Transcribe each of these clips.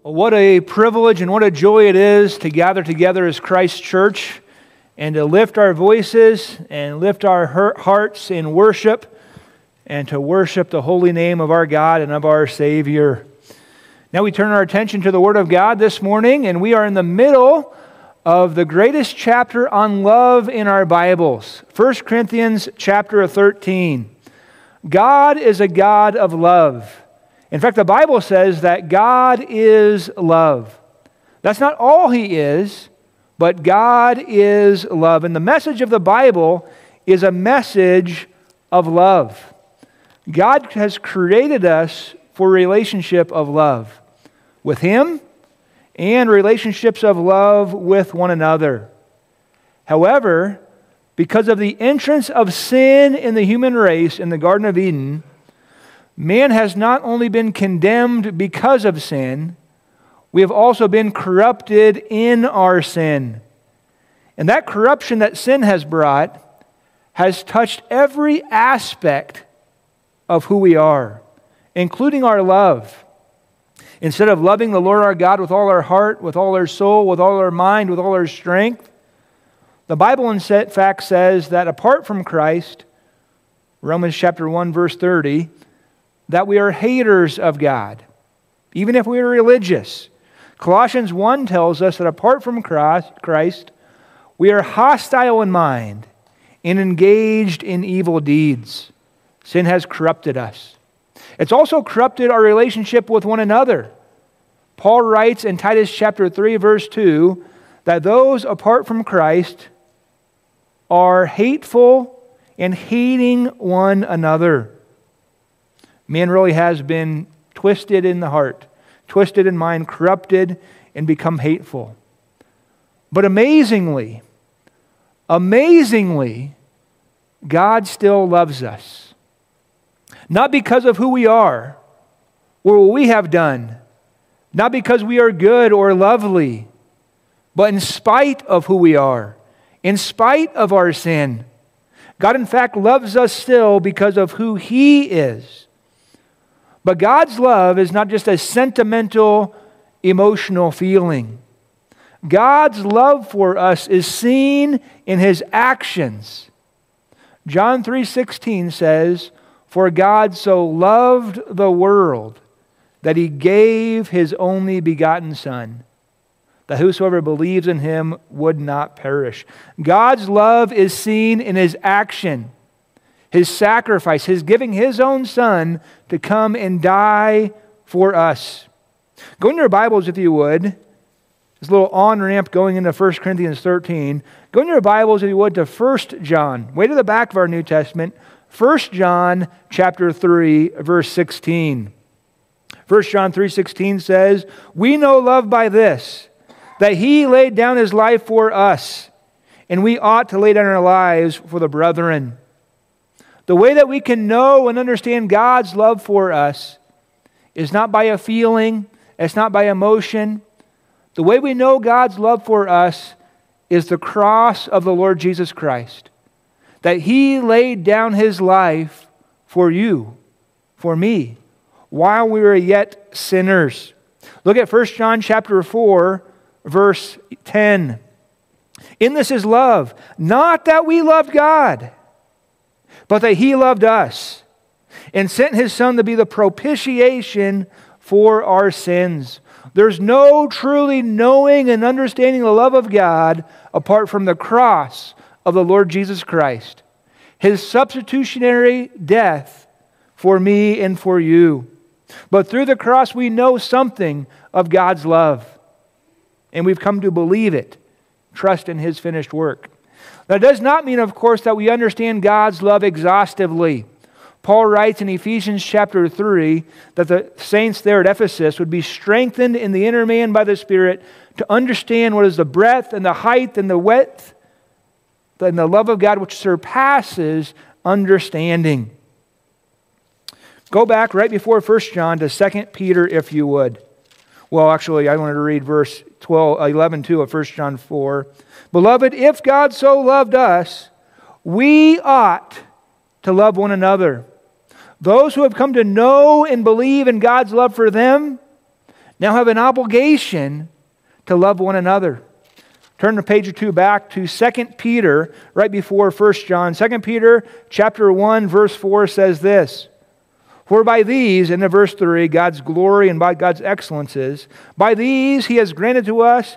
What a privilege and what a joy it is to gather together as Christ's church and to lift our voices and lift our hearts in worship and to worship the holy name of our God and of our Savior. Now we turn our attention to the Word of God this morning, and we are in the middle of the greatest chapter on love in our Bibles, 1 Corinthians chapter 13. God is a God of love. In fact, the Bible says that God is love. That's not all He is, but God is love. And the message of the Bible is a message of love. God has created us for a relationship of love with Him and relationships of love with one another. However, because of the entrance of sin in the human race in the Garden of Eden, man has not only been condemned because of sin, we have also been corrupted in our sin. And that corruption that sin has brought has touched every aspect of who we are, including our love. Instead of loving the Lord our God with all our heart, with all our soul, with all our mind, with all our strength, the Bible in fact says that apart from Christ, Romans chapter 1 verse 30, that we are haters of God, even if we are religious. Colossians 1 tells us that apart from Christ, we are hostile in mind and engaged in evil deeds. Sin has corrupted us. It's also corrupted our relationship with one another. Paul writes in Titus chapter 3 verse 2 that those apart from Christ are hateful and hating one another. Man really has been twisted in the heart, twisted in mind, corrupted, and become hateful. But amazingly, God still loves us. Not because of who we are or what we have done, not because we are good or lovely, but in spite of who we are, in spite of our sin. God, in fact, loves us still because of who He is. But God's love is not just a sentimental, emotional feeling. God's love for us is seen in His actions. John 3:16 says, "For God so loved the world that He gave His only begotten Son, that whosoever believes in Him would not perish." God's love is seen in His action, His sacrifice, His giving His own Son to come and die for us. Go in your Bibles, if you would. There's a little on-ramp going into 1 Corinthians 13. Go in your Bibles, if you would, to 1 John. Way to the back of our New Testament. 1 John chapter 3, verse 16. 1 John 3:16 says, "We know love by this, that He laid down His life for us, and we ought to lay down our lives for the brethren." The way that we can know and understand God's love for us is not by a feeling, it's not by emotion. The way we know God's love for us is the cross of the Lord Jesus Christ. That He laid down His life for you, for me, while we were yet sinners. Look at 1 John chapter 4, verse 10. "In this is love, not that we loved God, but that He loved us and sent His Son to be the propitiation for our sins." There's no truly knowing and understanding the love of God apart from the cross of the Lord Jesus Christ. His substitutionary death for me and for you. But through the cross we know something of God's love. And we've come to believe it, trust in His finished work. That does not mean, of course, that we understand God's love exhaustively. Paul writes in Ephesians chapter 3 that the saints there at Ephesus would be strengthened in the inner man by the Spirit to understand what is the breadth and the height and the width and the love of God which surpasses understanding. Go back right before 1 John to 2 Peter, if you would. Well, actually, I wanted to read verse 11 too of 1 John 4. "Beloved, if God so loved us, we ought to love one another. Those who have come to know and believe in God's love for them now have an obligation to love one another. Turn a page or two back to 2 Peter, right before 1 John. 2 Peter chapter 1, verse 4 says this, "For by these," in the verse 3, God's glory and by God's excellences, "by these He has granted to us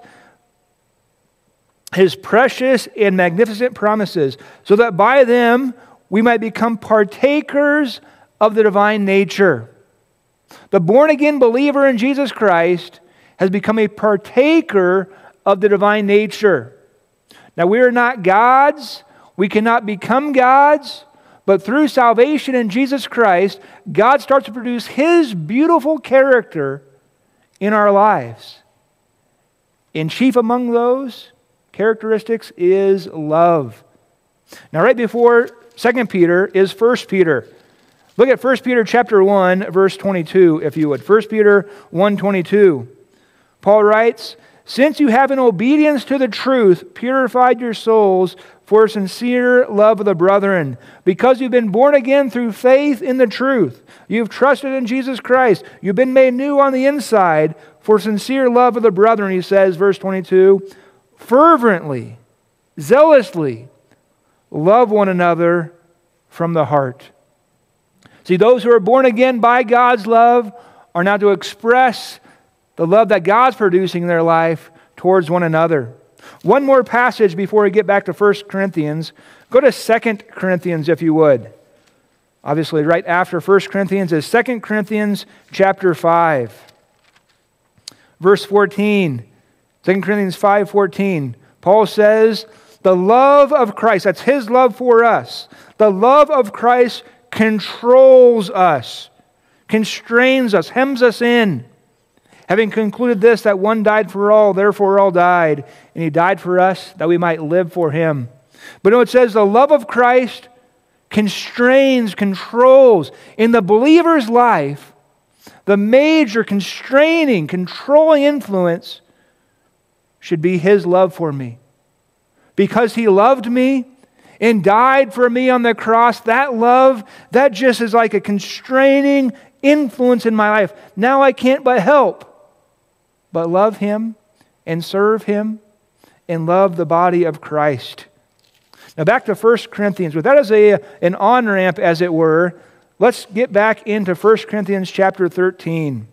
His precious and magnificent promises, so that by them we might become partakers of the divine nature." The born-again believer in Jesus Christ has become a partaker of the divine nature. Now, we are not gods. We cannot become gods. But through salvation in Jesus Christ, God starts to produce His beautiful character in our lives. And chief among those characteristics is love. Now, right before 2 Peter is 1 Peter. Look at 1 Peter chapter 1, verse 22, if you would. 1 Peter 1:22. Paul writes, "Since you have in obedience to the truth purified your souls for sincere love of the brethren, because you've been born again through faith in the truth. You've trusted in Jesus Christ. You've been made new on the inside for sincere love of the brethren," he says, verse 22, "fervently, zealously, love one another from the heart." See, those who are born again by God's love are now to express the love that God's producing in their life towards one another. One more passage before we get back to 1 Corinthians. Go to 2 Corinthians, if you would. Obviously, right after 1 Corinthians is 2 Corinthians chapter 5. Verse 14. 2 Corinthians 5:14. Paul says, "The love of Christ," that's His love for us, "the love of Christ controls us, constrains us, hems us in. Having concluded this, that one died for all, therefore all died. And He died for us, that we might live for Him." But no, it says the love of Christ constrains, controls. In the believer's life, the major constraining, controlling influence should be His love for me. Because He loved me and died for me on the cross, that love, that just is like a constraining influence in my life. Now I can't but help but love Him and serve Him and love the body of Christ. Now back to 1 Corinthians. With that as an on-ramp, as it were, let's get back into 1 Corinthians chapter 13.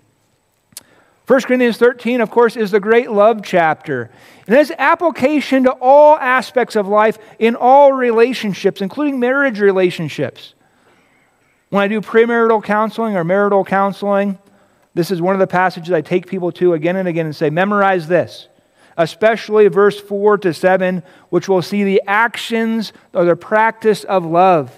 1 Corinthians 13, of course, is the great love chapter. And it has application to all aspects of life in all relationships, including marriage relationships. When I do premarital counseling or marital counseling, this is one of the passages I take people to again and again and say, memorize this. Especially verse 4 to 7, which will see the actions or the practice of love.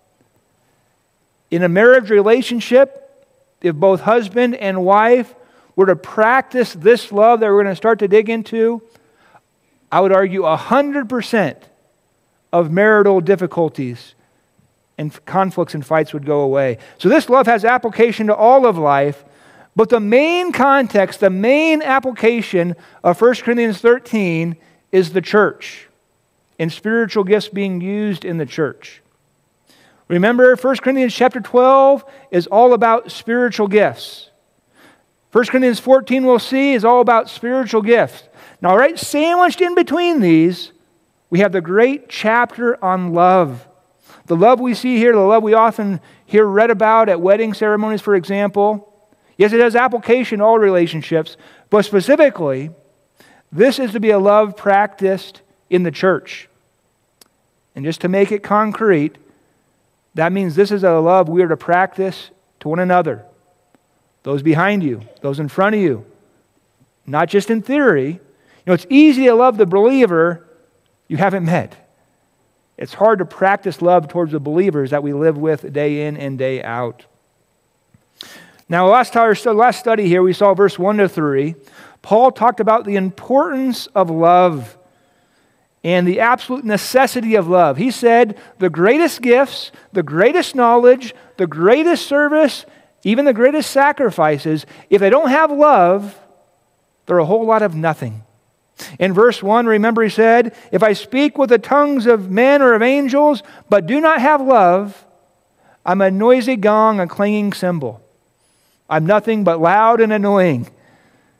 In a marriage relationship, if both husband and wife were to practice this love that we're going to start to dig into, I would argue 100% of marital difficulties and conflicts and fights would go away. So this love has application to all of life, but the main context, the main application of 1 Corinthians 13 is the church and spiritual gifts being used in the church. Remember, 1 Corinthians chapter 12 is all about spiritual gifts. 1 Corinthians 14, we'll see, is all about spiritual gifts. Now, right sandwiched in between these, we have the great chapter on love. The love we see here, the love we often hear read about at wedding ceremonies, for example. Yes, it has application to all relationships, but specifically, this is to be a love practiced in the church. And just to make it concrete, that means this is a love we are to practice to one another. Those behind you, those in front of you. Not just in theory. You know, it's easy to love the believer you haven't met. It's hard to practice love towards the believers that we live with day in and day out. Now, last study here, we saw verse 1 to 3. Paul talked about the importance of love and the absolute necessity of love. He said the greatest gifts, the greatest knowledge, the greatest service, even the greatest sacrifices, if they don't have love, they're a whole lot of nothing. In verse 1, remember he said, "If I speak with the tongues of men or of angels, but do not have love, I'm a noisy gong, a clanging cymbal. I'm nothing but loud and annoying."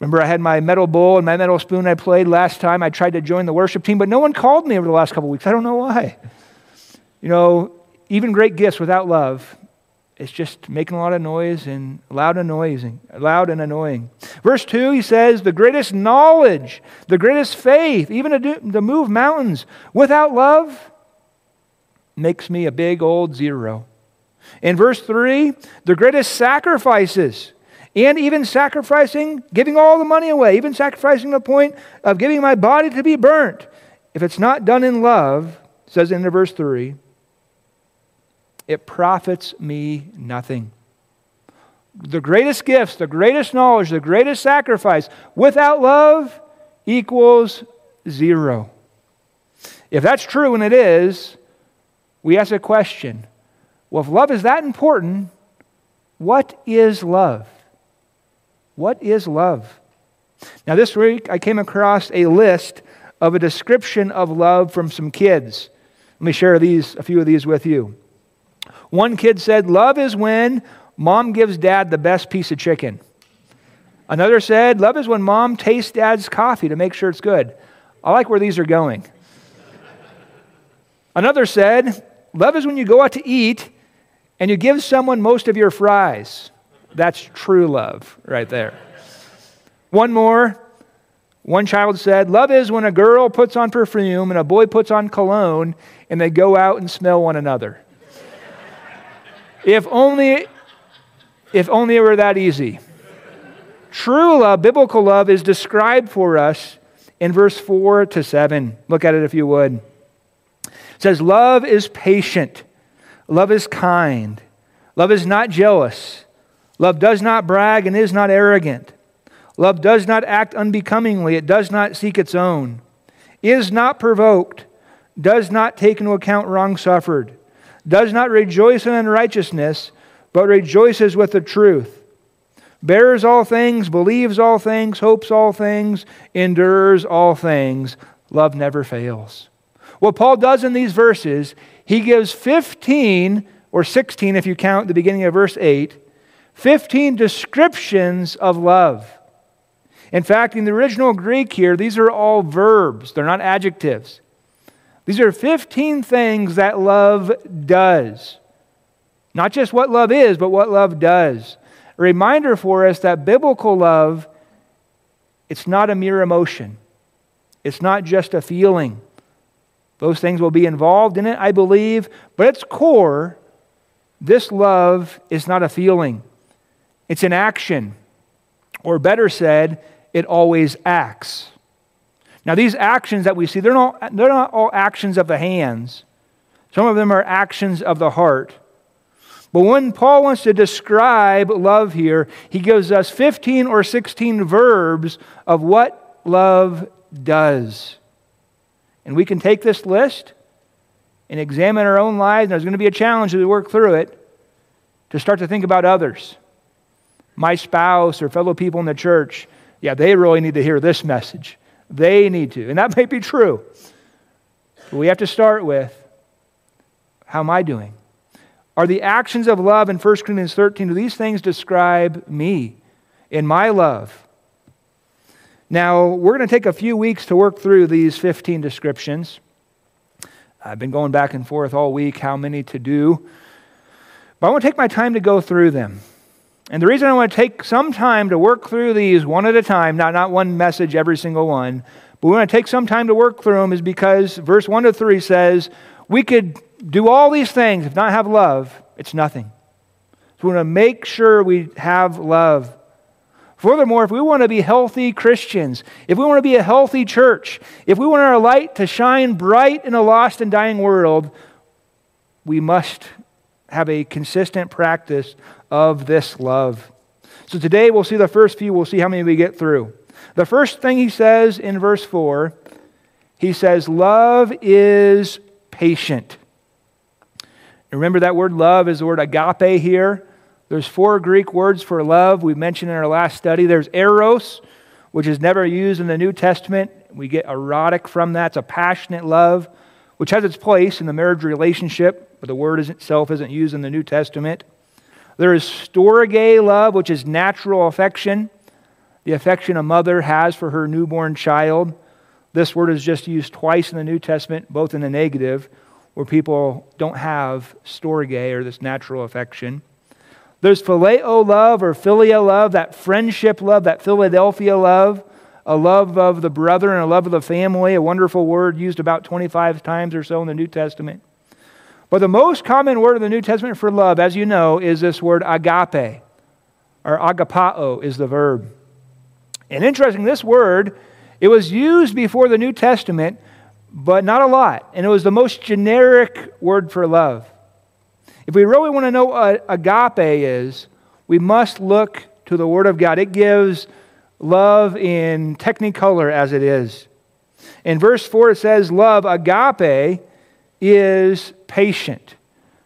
Remember, I had my metal bowl and my metal spoon I played last time. I tried to join the worship team, but no one called me over the last couple of weeks. I don't know why. You know, even great gifts without love, it's just making a lot of noise and loud and annoying. Verse 2, he says, the greatest knowledge, the greatest faith, even to move mountains without love makes me a big old zero. In verse 3, the greatest sacrifices, and even sacrificing, giving all the money away, even sacrificing to the point of giving my body to be burnt. If it's not done in love, says in verse 3, it profits me nothing. The greatest gifts, the greatest knowledge, the greatest sacrifice without love equals zero. If that's true, and it is, we ask a question. Well, if love is that important, what is love? What is love? Now, this week I came across a list of a description of love from some kids. Let me share a few of these with you. One kid said, love is when mom gives dad the best piece of chicken. Another said, love is when mom tastes dad's coffee to make sure it's good. I like where these are going. Another said, love is when you go out to eat and you give someone most of your fries. That's true love right there. One child said, love is when a girl puts on perfume and a boy puts on cologne and they go out and smell one another. If only it were that easy. True love, biblical love, is described for us in verse 4 to 7. Look at it if you would. It says, love is patient. Love is kind. Love is not jealous. Love does not brag and is not arrogant. Love does not act unbecomingly. It does not seek its own. Is not provoked. Does not take into account wrong suffered. Does not rejoice in unrighteousness, but rejoices with the truth. Bears all things, believes all things, hopes all things, endures all things. Love never fails. What Paul does in these verses, he gives 15, or 16 if you count the beginning of verse 8, 15 descriptions of love. In fact, in the original Greek here, these are all verbs. They're not adjectives. These are 15 things that love does. Not just what love is, but what love does. A reminder for us that biblical love, it's not a mere emotion. It's not just a feeling. Those things will be involved in it, I believe, but at its core, this love is not a feeling. It's an action. Or better said, it always acts. Now, these actions that we see, they're not all actions of the hands. Some of them are actions of the heart. But when Paul wants to describe love here, he gives us 15 or 16 verbs of what love does. And we can take this list and examine our own lives. And there's going to be a challenge as we work through it to start to think about others. My spouse or fellow people in the church, yeah, they really need to hear this message. They need to. And that might be true. But we have to start with, how am I doing? Are the actions of love in 1 Corinthians 13, do these things describe me in my love? Now, we're going to take a few weeks to work through these 15 descriptions. I've been going back and forth all week how many to do. But I want to take my time to go through them. And the reason I want to take some time to work through these one at a time, not one message every single one, but we want to take some time to work through them is because verse 1 to 3 says, we could do all these things, if not have love, it's nothing. So we want to make sure we have love. Furthermore, if we want to be healthy Christians, if we want to be a healthy church, if we want our light to shine bright in a lost and dying world, we must have a consistent practice of this love. So today we'll see the first few, we'll see how many we get through. The first thing he says in verse 4, he says, love is patient. Remember that word love is the word agape here. There's 4 Greek words for love we mentioned in our last study. There's eros, which is never used in the New Testament. We get erotic from that. It's a passionate love, which has its place in the marriage relationship, but the word itself isn't used in the New Testament. There is storge love, which is natural affection. the affection a mother has for her newborn child. This word is just used twice in the New Testament, both in the negative, where people don't have storge, or this natural affection. There's phileo love or philia love, that friendship love, that Philadelphia love, a love of the brother and a love of the family, a wonderful word used about 25 times or so in the New Testament. But the most common word in the New Testament for love, as you know, is this word agape, or agapao is the verb. And interesting, this word, it was used before the New Testament, but not a lot. And it was the most generic word for love. If we really want to know what agape is, we must look to the Word of God. It gives love in technicolor as it is. In verse 4 it says, love, agape, is patient.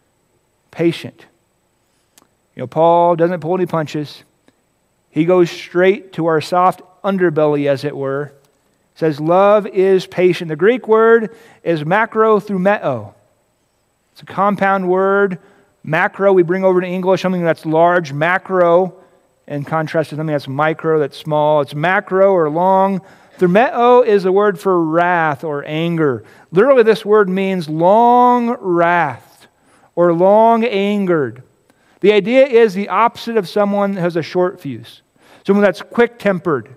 Patient. You know, Paul doesn't pull any punches. He goes straight to our soft underbelly, as it were. It says, love is patient. The Greek word is macrothumeo. It's a compound word. Macro, we bring over to English something that's large. Macro, in contrast to something that's micro, that's small. It's macro or long. Thumeo is the word for wrath or anger. Literally, this word means long wrath or long angered. The idea is the opposite of someone who has a short fuse, someone that's quick-tempered.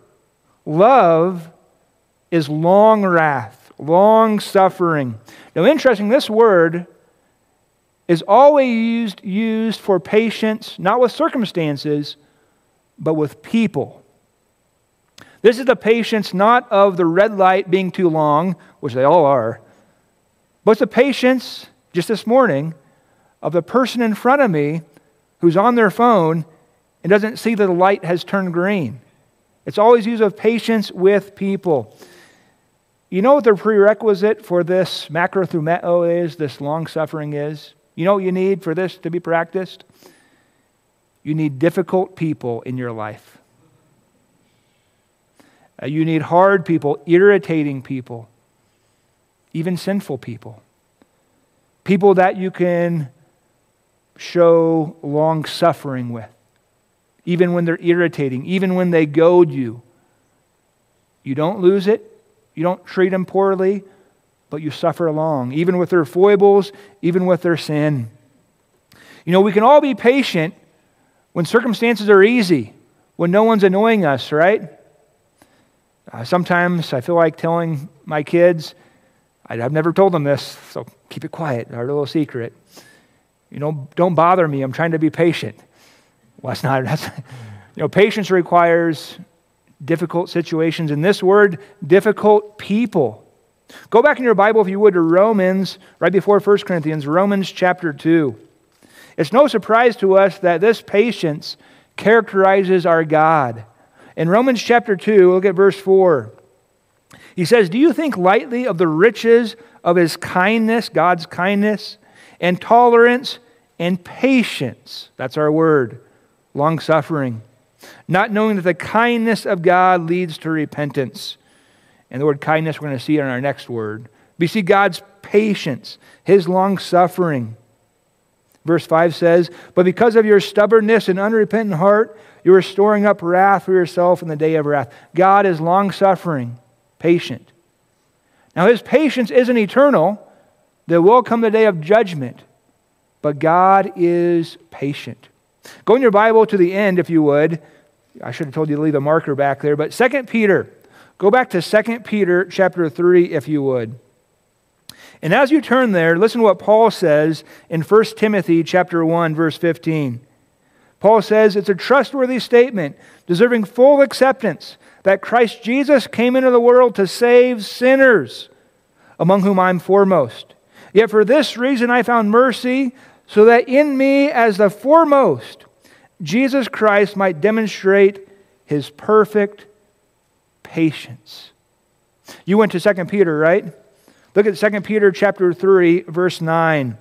Love is long wrath, long suffering. Now, interesting, this word is always used for patience, not with circumstances, but with people. This is the patience not of the red light being too long, which they all are, but it's the patience, just this morning, of the person in front of me who's on their phone and doesn't see that the light has turned green. It's always used of patience with people. You know what the prerequisite for this macrothumeo is, this long-suffering is? You know what you need for this to be practiced? You need difficult people in your life. You need hard people, irritating people, even sinful people. People that you can show long suffering with, even when they're irritating, even when they goad you. You don't lose it. You don't treat them poorly, but you suffer along, even with their foibles, even with their sin. You know, we can all be patient when circumstances are easy, when no one's annoying us, right? Sometimes I feel like telling my kids, I've never told them this, so keep it quiet, our little secret. You know, don't bother me, I'm trying to be patient. Well, patience requires difficult situations, and this word, difficult people. Go back in your Bible, if you would, to Romans, right before 1 Corinthians, Romans chapter 2. It's no surprise to us that this patience characterizes our God. In Romans chapter 2, look at verse 4. He says, do you think lightly of the riches of His kindness, God's kindness, and tolerance and patience? That's our word, long-suffering. Not knowing that the kindness of God leads to repentance. And the word kindness, we're going to see in our next word. We see God's patience, His long-suffering. Verse 5 says, but because of your stubbornness and unrepentant heart, you are storing up wrath for yourself in the day of wrath. God is long-suffering, patient. Now, His patience isn't eternal. There will come the day of judgment. But God is patient. Go in your Bible to the end, if you would. I should have told you to leave a marker back there. But 2 Peter. Go back to 2 Peter chapter 3, if you would. And as you turn there, listen to what Paul says in 1 Timothy chapter 1, verse 15. Paul says, it's a trustworthy statement, deserving full acceptance, that Christ Jesus came into the world to save sinners, among whom I'm foremost. Yet for this reason I found mercy, so that in me as the foremost, Jesus Christ might demonstrate His perfect patience. You went to 2 Peter, right? Look at 2 Peter chapter 3, verse 9.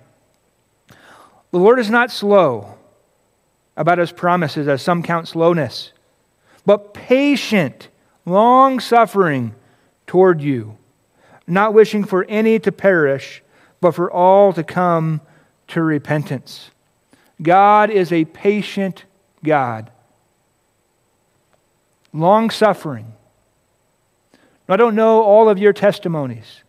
The Lord is not slow about His promises, as some count slowness, but patient, long-suffering toward you, not wishing for any to perish, but for all to come to repentance. God is a patient God. long-suffering. I don't know all of your testimonies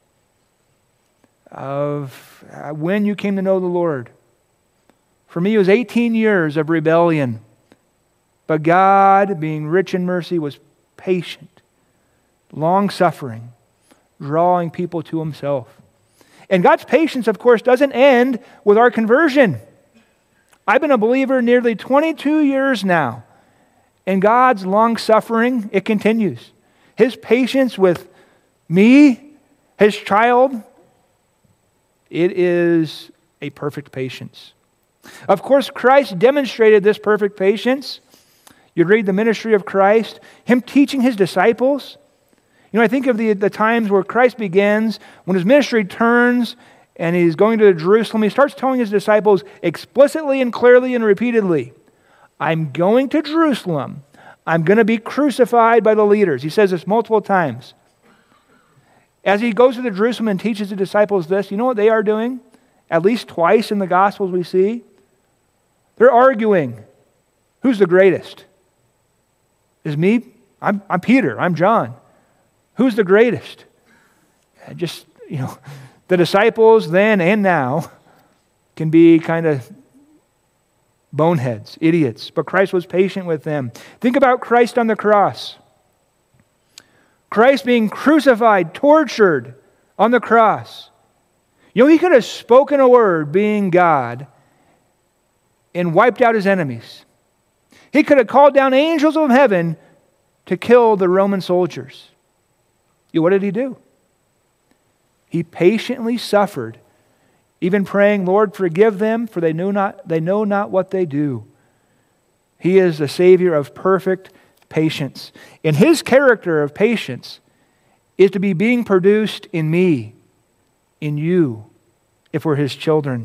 of when you came to know the Lord. For me, it was 18 years of rebellion. But God, being rich in mercy, was patient, long-suffering, drawing people to Himself. And God's patience, of course, doesn't end with our conversion. I've been a believer nearly 22 years now. And God's long-suffering, it continues. His patience with me, His child, it is a perfect patience. Of course, Christ demonstrated this perfect patience. You read the ministry of Christ, Him teaching His disciples. I think of the times where Christ begins, when His ministry turns and He's going to Jerusalem, He starts telling His disciples explicitly and clearly and repeatedly, I'm going to Jerusalem. I'm going to be crucified by the leaders. He says this multiple times. As He goes to Jerusalem and teaches the disciples this, you know what they are doing? At least twice in the Gospels we see. They're arguing. Who's the greatest? Is me? I'm Peter. I'm John. Who's the greatest? The disciples then and now can be kind of boneheads, idiots. But Christ was patient with them. Think about Christ on the cross. Christ being crucified, tortured on the cross. He could have spoken a word, being God, and wiped out His enemies. He could have called down angels of heaven to kill the Roman soldiers. What did He do? He patiently suffered, even praying, Lord, forgive them, for they know not what they do. He is the Savior of perfect patience. And His character of patience is to be being produced in me, in you, if we're His children.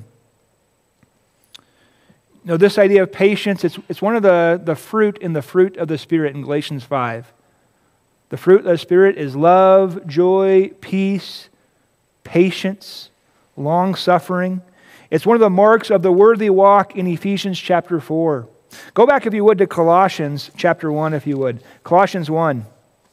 This idea of patience, it's one of the fruit in the fruit of the Spirit in Galatians 5. The fruit of the Spirit is love, joy, peace, patience, long-suffering. It's one of the marks of the worthy walk in Ephesians chapter 4. Go back, if you would, to Colossians chapter 1, if you would. Colossians 1.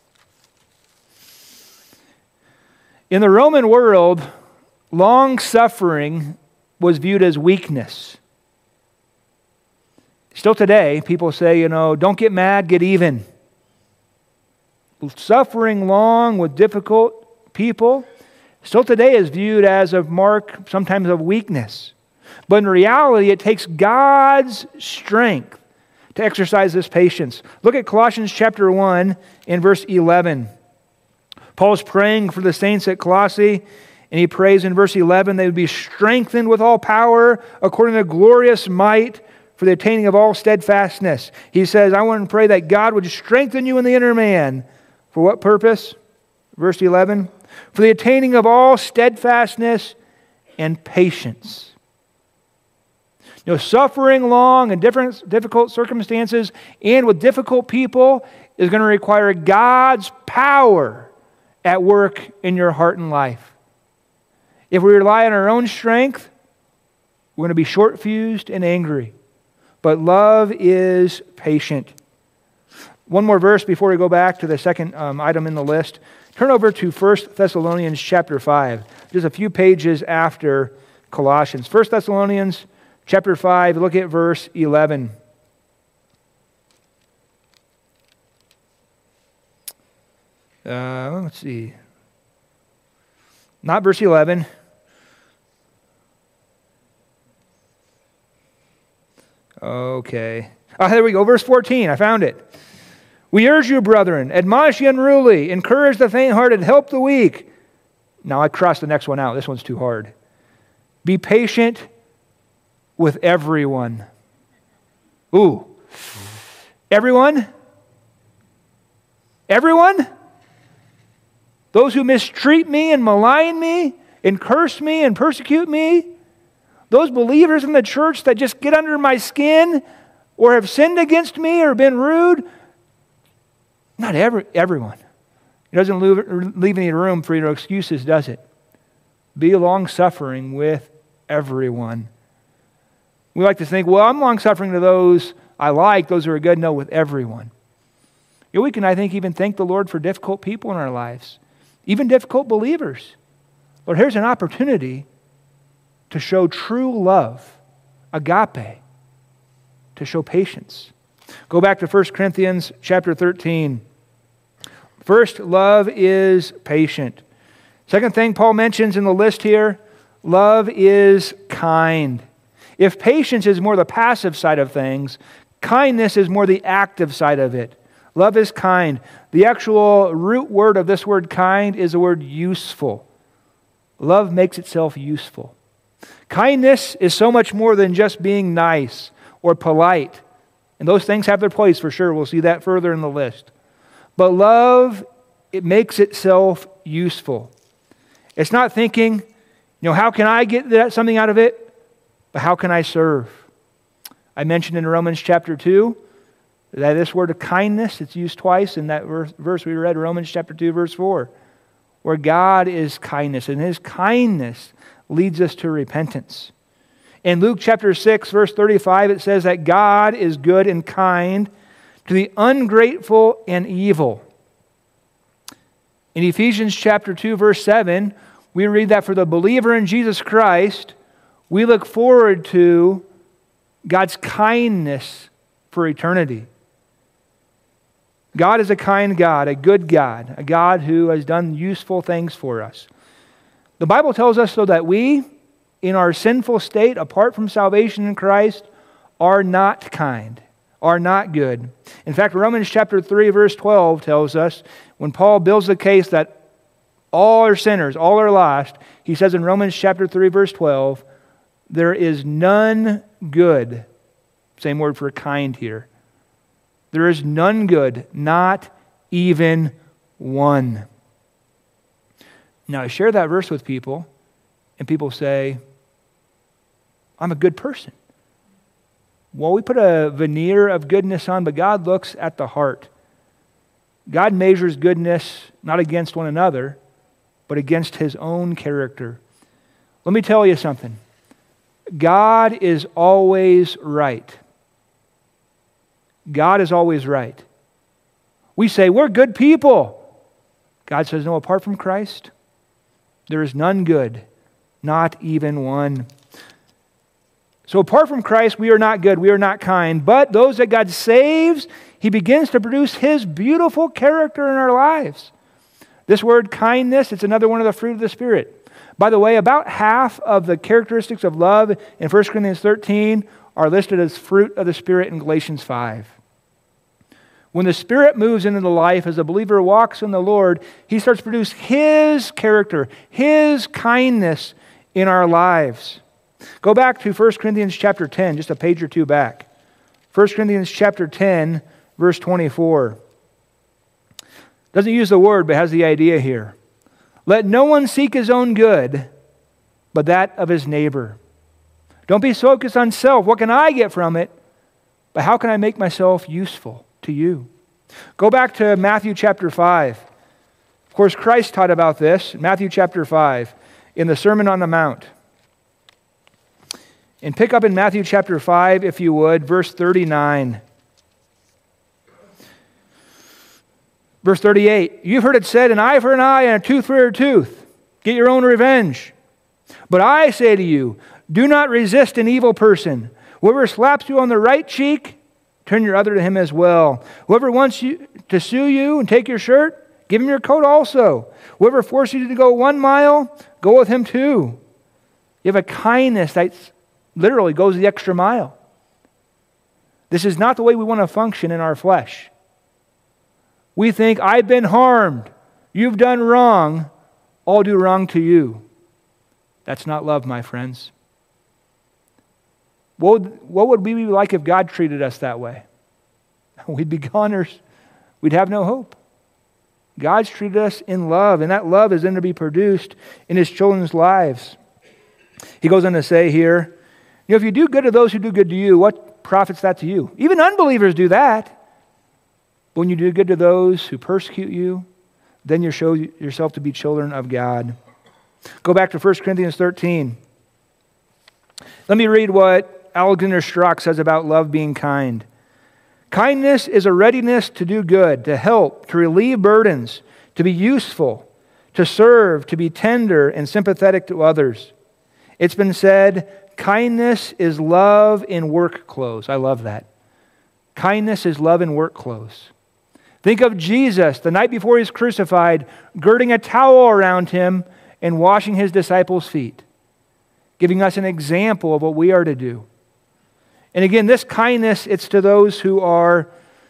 In the Roman world, long-suffering was viewed as weakness. Still today, people say, don't get mad, get even. Suffering long with difficult people still today is viewed as a mark sometimes of weakness. But in reality, it takes God's strength to exercise this patience. Look at Colossians chapter 1 and verse 11. Paul's praying for the saints at Colossae, and he prays in verse 11, they would be strengthened with all power according to glorious might for the attaining of all steadfastness. He says, I want to pray that God would strengthen you in the inner man. For what purpose? Verse 11. For the attaining of all steadfastness and patience. Suffering long and difficult circumstances and with difficult people is going to require God's power at work in your heart and life. If we rely on our own strength, we're going to be short-fused and angry. But love is patient. One more verse before we go back to the second item in the list. Turn over to 1 Thessalonians chapter 5. Just a few pages after Colossians. 1 Thessalonians chapter 5, look at verse 11. Let's see. Not verse 11. Okay. There we go. Verse 14. I found it. We urge you, brethren, admonish the unruly, encourage the faint-hearted, help the weak. Now I crossed the next one out. This one's too hard. Be patient with everyone. Ooh. Everyone? Everyone? Those who mistreat me and malign me and curse me and persecute me? Those believers in the church that just get under my skin or have sinned against me or been rude? Not everyone. It doesn't leave any room for your excuses, does it? Be long-suffering with everyone. We like to think, well, I'm long-suffering to those I like, those who are good. No, with everyone. We can, I think, even thank the Lord for difficult people in our lives, even difficult believers. Lord, here's an opportunity to show true love, agape, to show patience. Go back to 1 Corinthians chapter 13. First, love is patient. Second thing Paul mentions in the list here, love is kind. If patience is more the passive side of things, kindness is more the active side of it. Love is kind. The actual root word of this word kind is the word useful. Love makes itself useful. Kindness is so much more than just being nice or polite. And those things have their place for sure. We'll see that further in the list. But love, it makes itself useful. It's not thinking, how can I get something out of it? But how can I serve? I mentioned in Romans chapter 2 that this word of kindness, it's used twice in that verse we read, Romans chapter 2, verse 4, where God is kindness, and His kindness leads us to repentance. In Luke chapter 6, verse 35, it says that God is good and kind to the ungrateful and evil. In Ephesians chapter 2, verse 7, we read that for the believer in Jesus Christ, we look forward to God's kindness for eternity. God is a kind God, a good God, a God who has done useful things for us. The Bible tells us, though, that we, in our sinful state, apart from salvation in Christ, are not kind, are not good. In fact, Romans chapter 3, verse 12 tells us, when Paul builds the case that all are sinners, all are lost, he says in Romans chapter 3, verse 12, there is none good. Same word for kind here. There is none good, not even one. Now, I share that verse with people, and people say, I'm a good person. Well, we put a veneer of goodness on, but God looks at the heart. God measures goodness not against one another, but against His own character. Let me tell you something. God is always right. God is always right. We say, we're good people. God says, no, apart from Christ, there is none good, not even one. So apart from Christ, we are not good, we are not kind. But those that God saves, He begins to produce His beautiful character in our lives. This word kindness, it's another one of the fruit of the Spirit. By the way, about half of the characteristics of love in 1 Corinthians 13 are listed as fruit of the Spirit in Galatians 5. When the Spirit moves into the life, as a believer walks in the Lord, He starts to produce His character, His kindness in our lives. Go back to 1 Corinthians chapter 10, just a page or two back. 1 Corinthians chapter 10, verse 24. Doesn't use the word, but has the idea here. Let no one seek his own good, but that of his neighbor. Don't be focused on self. What can I get from it? But how can I make myself useful to you? Go back to Matthew chapter 5. Of course, Christ taught about this, Matthew chapter 5, in the Sermon on the Mount. And pick up in Matthew chapter 5, if you would, verse 39. Verse 38, you've heard it said, an eye for an eye and a tooth for a tooth. Get your own revenge. But I say to you, do not resist an evil person. Whoever slaps you on the right cheek, turn your other to him as well. Whoever wants you to sue you and take your shirt, give him your coat also. Whoever forces you to go 1 mile, go with him 2. You have a kindness that literally goes the extra mile. This is not the way we want to function in our flesh. We think, I've been harmed. You've done wrong. I'll do wrong to you. That's not love, my friends. What would we be like if God treated us that way? We'd be goners. We'd have no hope. God's treated us in love, and that love is then to be produced in His children's lives. He goes on to say here, if you do good to those who do good to you, what profits that to you? Even unbelievers do that. But when you do good to those who persecute you, then you show yourself to be children of God. Go back to 1 Corinthians 13. Let me read what Alexander Strauch says about love being kind. Kindness is a readiness to do good, to help, to relieve burdens, to be useful, to serve, to be tender and sympathetic to others. It's been said, kindness is love in work clothes. I love that. Kindness is love in work clothes. Think of Jesus, the night before He's crucified, girding a towel around Him and washing His disciples' feet, giving us an example of what we are to do. And again, this kindness, it's to those who are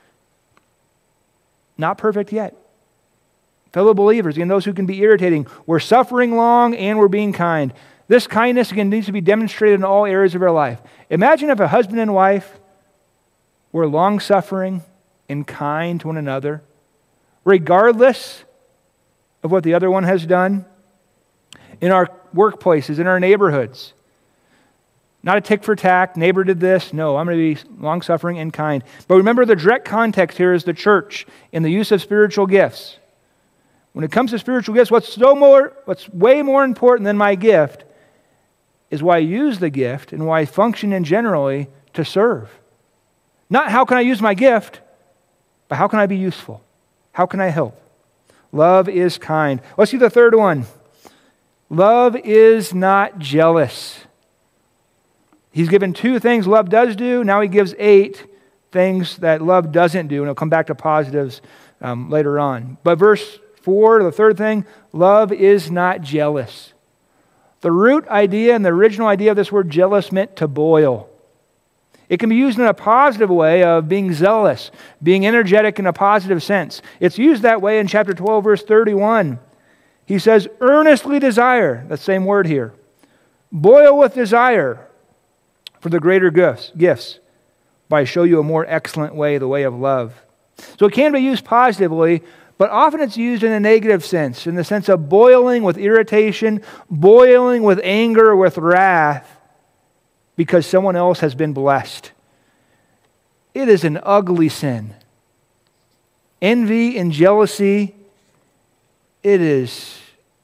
not perfect yet. Fellow believers, again, those who can be irritating. We're suffering long and we're being kind. This kindness, again, needs to be demonstrated in all areas of our life. Imagine if a husband and wife were long-suffering and kind to one another, regardless of what the other one has done, in our workplaces, in our neighborhoods. Not a tick for tack, neighbor did this. No, I'm going to be long-suffering and kind. But remember, the direct context here is the church in the use of spiritual gifts. When it comes to spiritual gifts, what's way more important than my gift is why I use the gift and why I function in generally to serve. Not how can I use my gift, but how can I be useful? How can I help? Love is kind. Let's see the third one. Love is not jealous. He's given 2 things love does do. Now he gives 8 things that love doesn't do. And he'll come back to positives later on. But verse 4, the third thing, love is not jealous. The root idea and the original idea of this word jealous meant to boil. It can be used in a positive way of being zealous, being energetic in a positive sense. It's used that way in chapter 12, verse 31. He says, earnestly desire, that same word here. Boil with desire for the greater gifts, but I show you a more excellent way, the way of love. So it can be used positively, but often it's used in a negative sense, in the sense of boiling with irritation, boiling with anger or with wrath, because someone else has been blessed. It is an ugly sin. Envy and jealousy, it's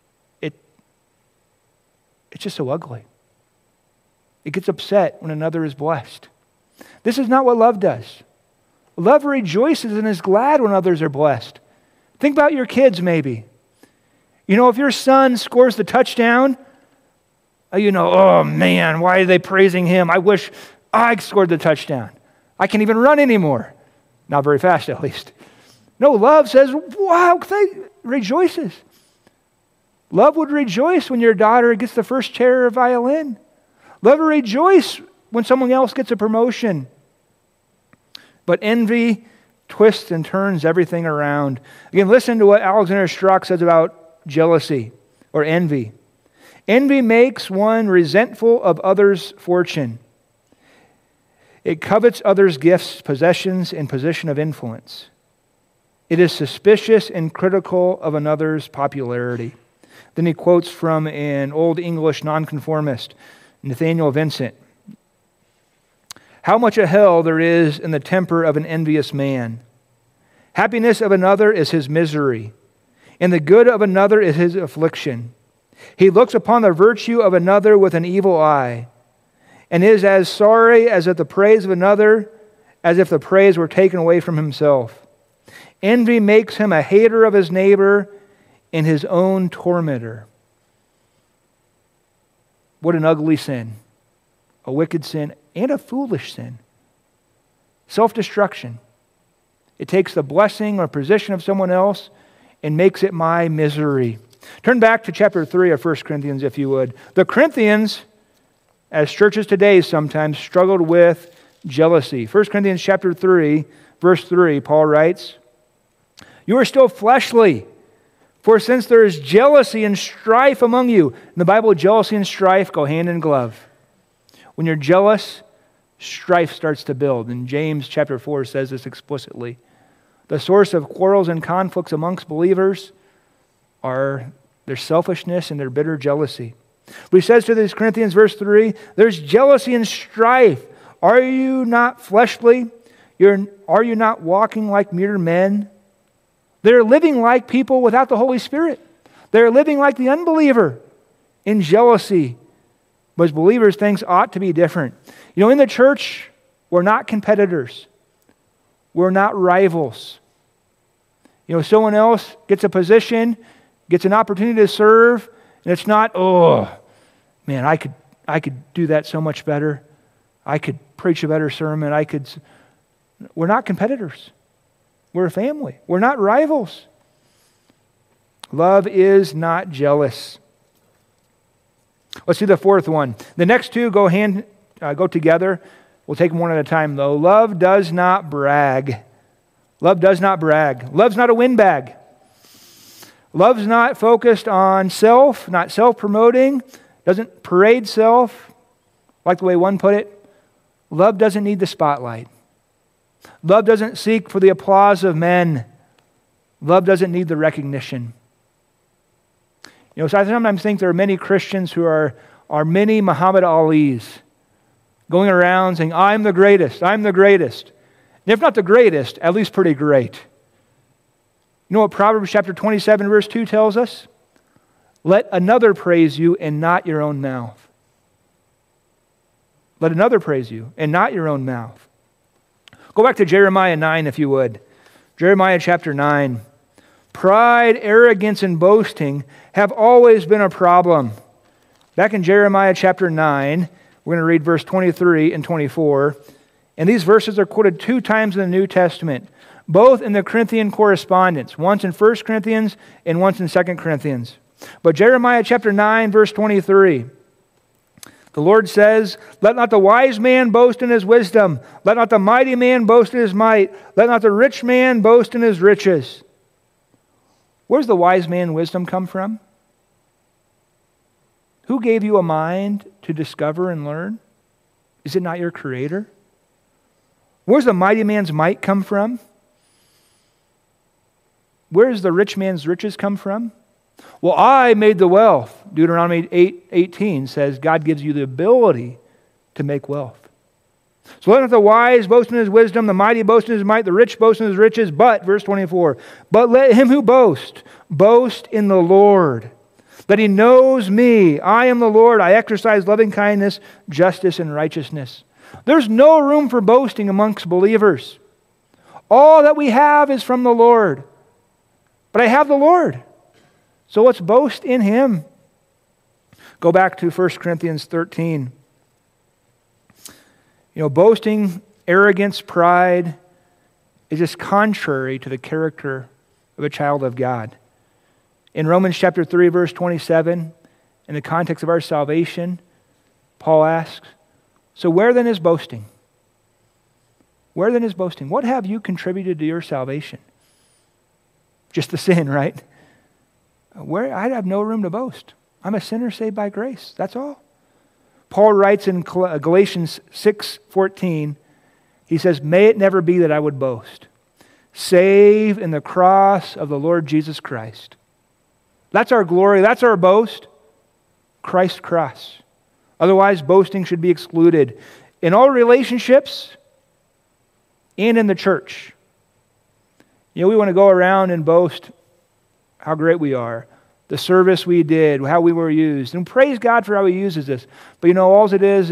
just so ugly. It gets upset when another is blessed. This is not what love does. Love rejoices and is glad when others are blessed. Think about your kids maybe. You know, if your son scores the touchdown, oh man, why are they praising him? I wish I scored the touchdown. I can't even run anymore. Not very fast, at least. No, love says, wow, rejoices. Love would rejoice when your daughter gets the first chair or violin. Love would rejoice when someone else gets a promotion. But envy twists and turns everything around. Again, listen to what Alexander Strauch says about jealousy or envy. Envy makes one resentful of others' fortune. It covets others' gifts, possessions, and position of influence. It is suspicious and critical of another's popularity. Then he quotes from an Old English nonconformist, Nathaniel Vincent. How much a hell there is in the temper of an envious man. Happiness of another is his misery, and the good of another is his affliction. He looks upon the virtue of another with an evil eye, and is as sorry as at the praise of another, as if the praise were taken away from himself. Envy makes him a hater of his neighbor and his own tormentor. What an ugly sin, a wicked sin, and a foolish sin. Self-destruction. It takes the blessing or position of someone else and makes it my misery. Turn back to chapter 3 of 1 Corinthians, if you would. The Corinthians, as churches today sometimes, struggled with jealousy. 1 Corinthians chapter 3, verse 3, Paul writes, "You are still fleshly, for since there is jealousy and strife among you." In the Bible, jealousy and strife go hand in glove. When you're jealous, strife starts to build. And James chapter 4 says this explicitly. The source of quarrels and conflicts amongst believers are their selfishness and their bitter jealousy. But he says to these Corinthians, verse 3, there's jealousy and strife. Are you not fleshly? Are you not walking like mere men? They're living like people without the Holy Spirit. They're living like the unbeliever in jealousy. But as believers, things ought to be different. You know, in the church, we're not competitors. We're not rivals. Someone else gets a position, gets an opportunity to serve, and it's not, oh, man, I could do that so much better. I could preach a better sermon. We're not competitors. We're a family. We're not rivals. Love is not jealous. Let's see the fourth one. The next two go together. We'll take them one at a time, though. Love does not brag. Love does not brag. Love's not a windbag. Love's not focused on self, not self-promoting, doesn't parade self. Like the way one put it, love doesn't need the spotlight. Love doesn't seek for the applause of men. Love doesn't need the recognition. So I sometimes think there are many Christians who are many Muhammad Alis going around saying, I'm the greatest, I'm the greatest. And if not the greatest, at least pretty great. You know what Proverbs chapter 27 verse 2 tells us? Let another praise you and not your own mouth. Let another praise you and not your own mouth. Go back to Jeremiah 9 if you would. Jeremiah chapter 9. Pride, arrogance, and boasting have always been a problem. Back in Jeremiah chapter 9, we're going to read verse 23 and 24. And these verses are quoted 2 times in the New Testament, both in the Corinthian correspondence, once in 1 Corinthians and once in 2 Corinthians. But Jeremiah chapter 9, verse 23, the Lord says, let not the wise man boast in his wisdom. Let not the mighty man boast in his might. Let not the rich man boast in his riches. Where does the wise man wisdom come from? Who gave you a mind to discover and learn? Is it not your Creator? Where does the mighty man's might come from? Where does the rich man's riches come from? Well, I made the wealth. Deuteronomy 8:18 says God gives you the ability to make wealth. So let not the wise boast in his wisdom, the mighty boast in his might, the rich boast in his riches, but, verse 24, but let him who boast in the Lord, that he knows me. I am the Lord. I exercise loving kindness, justice, and righteousness. There's no room for boasting amongst believers. All that we have is from the Lord. But I have the Lord. So let's boast in Him. Go back to 1 Corinthians 13. Boasting, arrogance, pride is just contrary to the character of a child of God. In Romans chapter 3, verse 27, in the context of our salvation, Paul asks, so where then is boasting? Where then is boasting? What have you contributed to your salvation? Just the sin, right? Where I have no room to boast. I'm a sinner saved by grace. That's all. Paul writes in Galatians 6:14, he says, may it never be that I would boast, save in the cross of the Lord Jesus Christ. That's our glory. That's our boast. Christ's cross. Otherwise, boasting should be excluded. In all relationships and in the church. We want to go around and boast how great we are, the service we did, how we were used. And praise God for how He uses us. But all it is,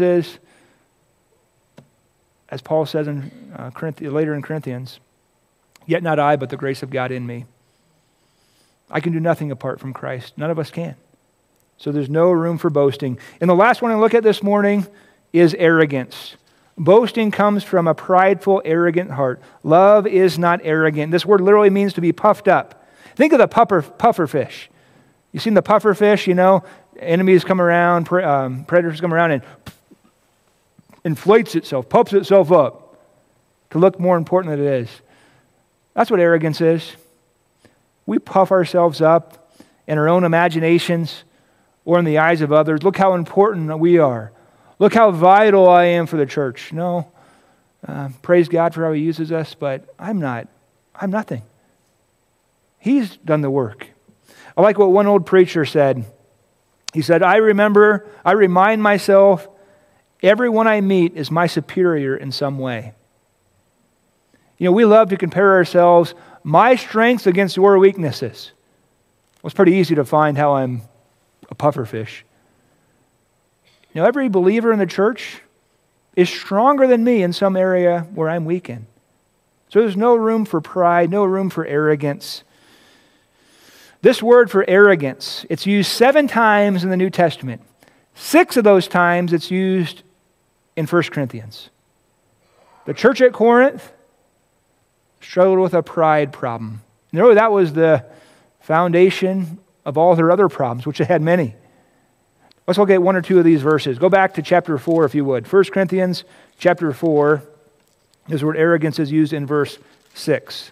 as Paul says in later in Corinthians, yet not I, but the grace of God in me. I can do nothing apart from Christ. None of us can. So there's no room for boasting. And the last one I look at this morning is arrogance. Boasting comes from a prideful, arrogant heart. Love is not arrogant. This word literally means to be puffed up. Think of the puffer fish. You've seen the puffer fish, enemies come around, predators come around and inflates itself, puffs itself up to look more important than it is. That's what arrogance is. We puff ourselves up in our own imaginations or in the eyes of others. Look how important we are. Look how vital I am for the church. No, praise God for how He uses us, but I'm nothing. He's done the work. I like what one old preacher said. He said, I remind myself, everyone I meet is my superior in some way. We love to compare ourselves, my strengths against your weaknesses. Well, it's pretty easy to find how I'm a pufferfish. Every believer in the church is stronger than me in some area where I'm weak in. So there's no room for pride, no room for arrogance. This word for arrogance, it's used 7 times in the New Testament. 6 of those times it's used in 1 Corinthians. The church at Corinth struggled with a pride problem. And really that was the foundation of all their other problems, which they had many. Let's look at 1 or 2 of these verses. Go back to chapter 4 if you would. 1 Corinthians chapter 4, this word arrogance is used in verse 6.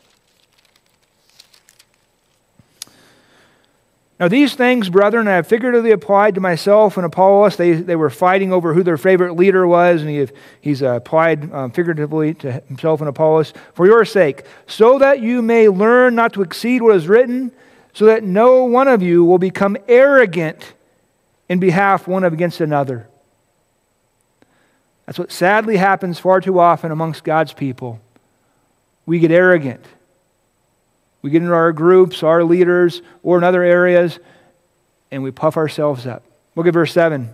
Now these things, brethren, I have figuratively applied to myself and Apollos. They were fighting over who their favorite leader was, and he's applied figuratively to himself and Apollos, for your sake, so that you may learn not to exceed what is written, so that no one of you will become arrogant in behalf one against another. That's what sadly happens far too often amongst God's people. We get arrogant. We get into our groups, our leaders, or in other areas, and we puff ourselves up. Look at verse 7.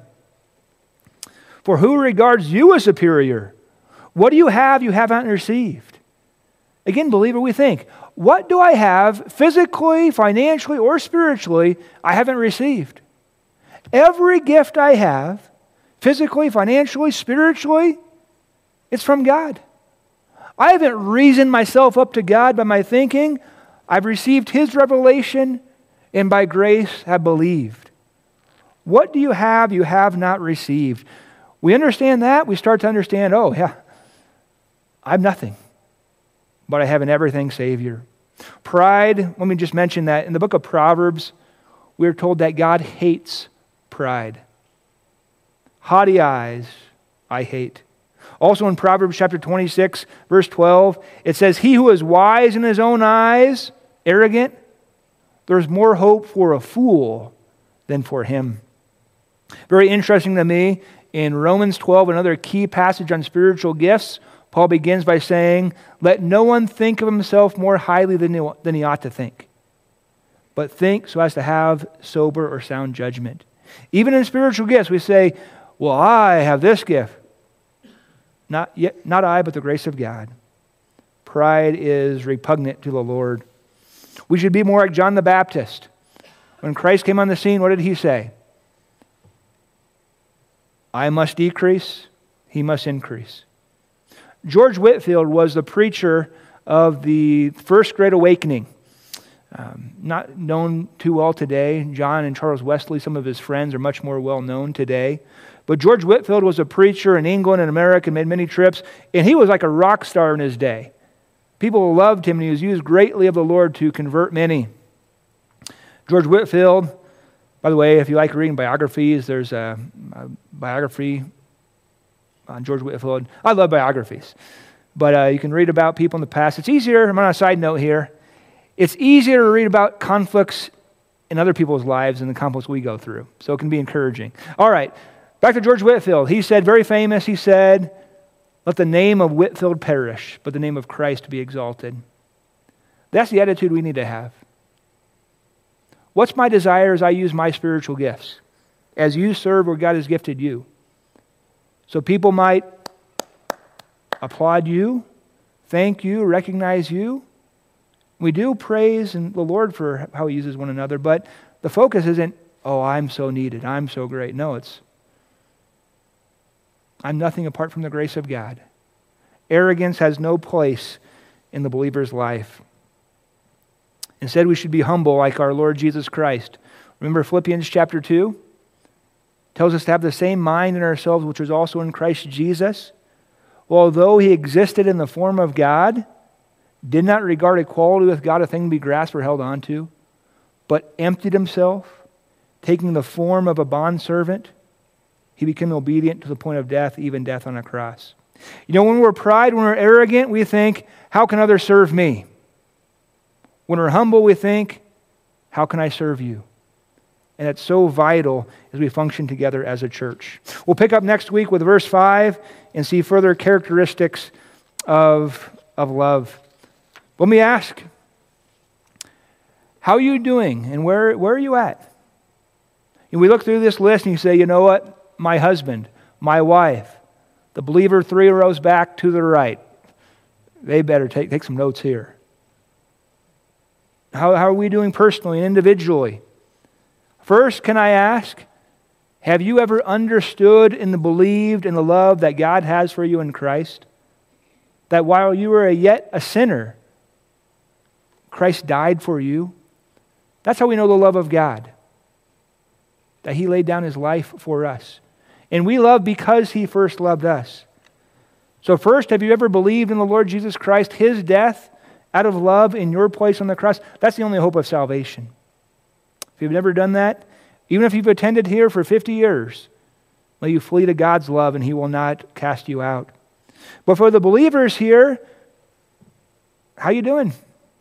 For who regards you as superior? What do you have haven't received? Again, believer, we think, what do I have physically, financially, or spiritually I haven't received? Every gift I have, physically, financially, spiritually, it's from God. I haven't reasoned myself up to God by my thinking. I've received His revelation, and by grace have believed. What do you have not received? We understand that. We start to understand, oh yeah, I'm nothing, but I have an everything Savior. Pride, let me just mention that in the book of Proverbs, we're told that God hates pride. Haughty eyes, I hate. Also in Proverbs chapter 26, verse 12, it says, he who is wise in his own eyes, arrogant, there's more hope for a fool than for him. Very interesting to me, in Romans 12, another key passage on spiritual gifts, Paul begins by saying, let no one think of himself more highly than he ought to think, but think so as to have sober or sound judgment. Even in spiritual gifts, we say, well, I have this gift. Not I, but the grace of God. Pride is repugnant to the Lord. We should be more like John the Baptist. When Christ came on the scene, what did he say? I must decrease, he must increase. George Whitefield was the preacher of the First Great Awakening. Not known too well today. John and Charles Wesley, some of his friends, are much more well known today. But George Whitefield was a preacher in England and America, made many trips, and he was like a rock star in his day. People loved him, and he was used greatly of the Lord to convert many. George Whitefield, by the way, if you like reading biographies, there's a biography on George Whitefield. I love biographies. But you can read about people in the past. It's easier, I'm on a side note here, it's easier to read about conflicts in other people's lives than the conflicts we go through. So it can be encouraging. All right, back to George Whitefield. He said, very famous, he said, let the name of Whitefield perish, but the name of Christ be exalted. That's the attitude we need to have. What's my desire as I use my spiritual gifts? As you serve where God has gifted you. So people might applaud you, thank you, recognize you. We do praise the Lord for how He uses one another, but the focus isn't, oh, I'm so needed, I'm so great. No, it's, I'm nothing apart from the grace of God. Arrogance has no place in the believer's life. Instead, we should be humble like our Lord Jesus Christ. Remember Philippians chapter 2? Tells us to have the same mind in ourselves which was also in Christ Jesus. Well, although He existed in the form of God, did not regard equality with God a thing to be grasped or held on to, but emptied Himself, taking the form of a bondservant. He became obedient to the point of death, even death on a cross. You know, when we're pride, when we're arrogant, we think, how can others serve me? When we're humble, we think, how can I serve you? And it's so vital as we function together as a church. We'll pick up next week with verse 5 and see further characteristics of love. Let me ask, how are you doing and where are you at? And we look through this list and you say, you know what? My husband, my wife, the believer 3 rows back to the right. they better take some notes here. How are we doing personally and individually? First, can I ask, have you ever understood and believed in the love that God has for you in Christ? That while you were yet a sinner, Christ died for you? That's how we know the love of God. That He laid down His life for us. And we love because He first loved us. So first, have you ever believed in the Lord Jesus Christ, His death out of love in your place on the cross? That's the only hope of salvation. If you've never done that, even if you've attended here for 50 years, may you flee to God's love and He will not cast you out. But for the believers here, how you doing?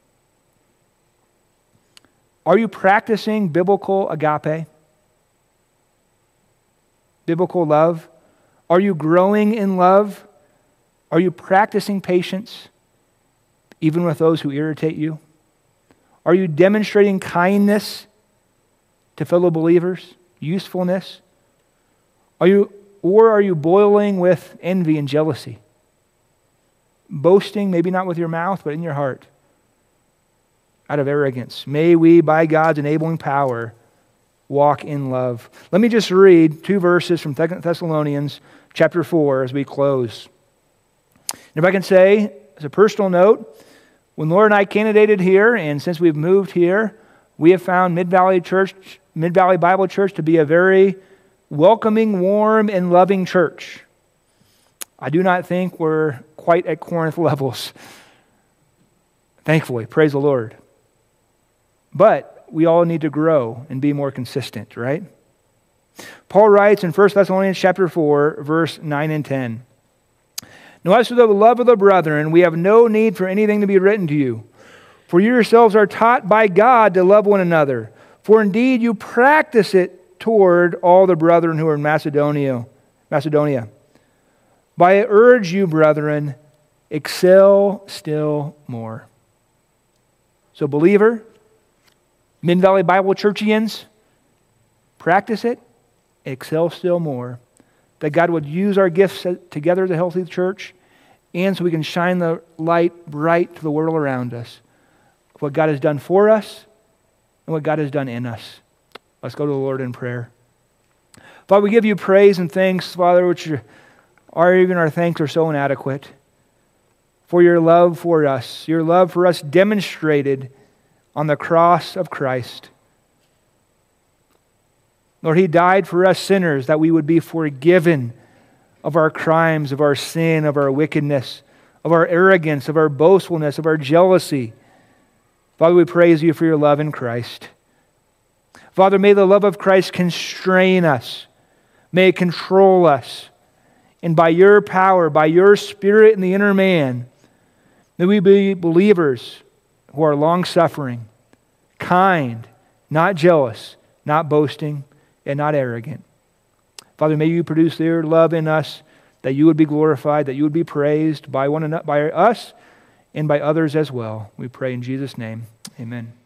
Are you practicing biblical agape? Biblical love? Are you growing in love? Are you practicing patience, even with those who irritate you? Are you demonstrating kindness to fellow believers, usefulness? Are you boiling with envy and jealousy? Boasting, maybe not with your mouth, but in your heart, out of arrogance. May we, by God's enabling power, walk in love. Let me just read 2 verses from 2 Thessalonians chapter 4 as we close. And if I can say, as a personal note, when Laura and I candidated here, and since we've moved here, we have found Mid-Valley Bible Church to be a very welcoming, warm, and loving church. I do not think we're quite at Corinth levels. Thankfully, praise the Lord. But we all need to grow and be more consistent, right? Paul writes in 1 Thessalonians chapter 4, verse 9 and 10. Now as to the love of the brethren, we have no need for anything to be written to you. For you yourselves are taught by God to love one another. For indeed you practice it toward all the brethren who are in Macedonia. But I urge you, brethren, excel still more. So believer, Mid-Valley Bible Churchians, practice it, excel still more. That God would use our gifts together as a healthy church, and so we can shine the light bright to the world around us. What God has done for us and what God has done in us. Let's go to the Lord in prayer. Father, we give you praise and thanks, Father, which are even our thanks are so inadequate, for your love for us demonstrated on the cross of Christ. Lord, He died for us sinners that we would be forgiven of our crimes, of our sin, of our wickedness, of our arrogance, of our boastfulness, of our jealousy. Father, we praise you for your love in Christ. Father, may the love of Christ constrain us. May it control us. And by your power, by your Spirit in the inner man, may we be believers who are long-suffering, kind, not jealous, not boasting, and not arrogant. Father, may you produce your love in us, that you would be glorified, that you would be praised by us and by others as well. We pray in Jesus' name. Amen.